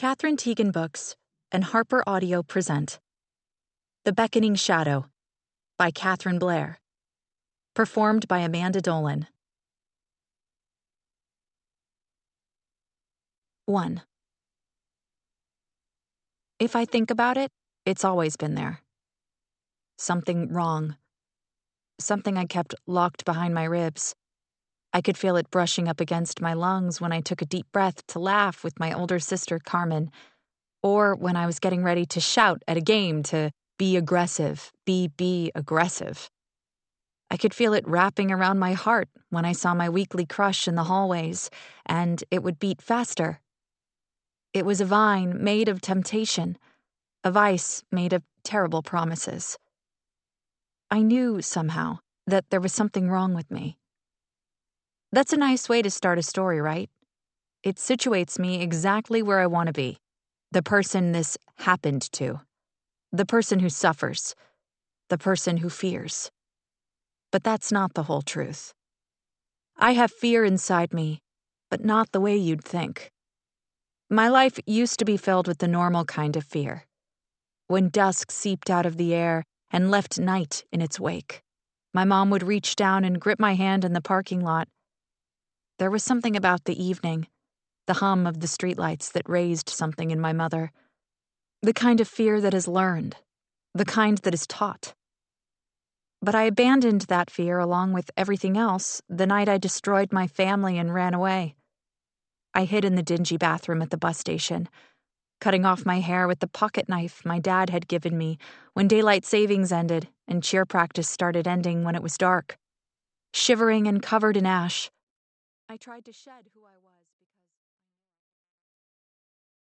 Katherine Tegen Books and Harper Audio present The Beckoning Shadow by Catherine Blair. Performed by Amanda Dolan. 1. If I think about it, it's always been there. Something wrong. Something I kept locked behind my ribs. I could feel it brushing up against my lungs when I took a deep breath to laugh with my older sister, Carmen, or when I was getting ready to shout at a game to be aggressive, be aggressive. I could feel it wrapping around my heart when I saw my weekly crush in the hallways, and it would beat faster. It was a vine made of temptation, a vice made of terrible promises. I knew, somehow, that there was something wrong with me. That's a nice way to start a story, right? It situates me exactly where I want to be. The person this happened to. The person who suffers. The person who fears. But that's not the whole truth. I have fear inside me, but not the way you'd think. My life used to be filled with the normal kind of fear. When dusk seeped out of the air and left night in its wake, my mom would reach down and grip my hand in the parking lot. There was something about the evening, the hum of the streetlights that raised something in my mother. The kind of fear that is learned, the kind that is taught. But I abandoned that fear along with everything else the night I destroyed my family and ran away. I hid in the dingy bathroom at the bus station, cutting off my hair with the pocket knife my dad had given me when daylight savings ended and cheer practice started ending when it was dark. Shivering and covered in ash, I tried to shed who I was.